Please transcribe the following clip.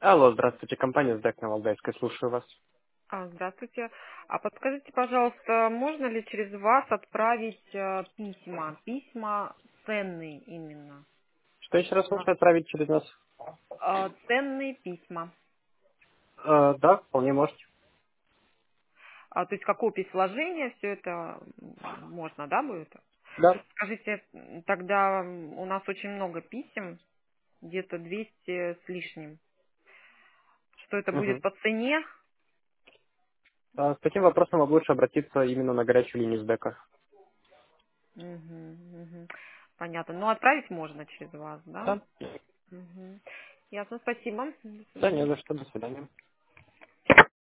Алло, здравствуйте, компания СДЭК на Валдайской, слушаю вас. Здравствуйте. А подскажите, пожалуйста, можно ли через вас отправить письма? Письма ценные именно. Что еще раз можно отправить через нас? Ценные письма. Да, вполне можете. То есть как опись вложения, все это можно, да, будет? Да. Скажите, тогда у нас очень много писем, где-то 200 с лишним. Что это будет Мгм. по цене? С таким вопросом вам лучше обратиться именно на горячую линию СДЭКа. Мгм, мгм. Понятно. Но отправить можно через вас, да? Да. Мгм. Ясно, спасибо. До Да, не свидания. за что, до свидания.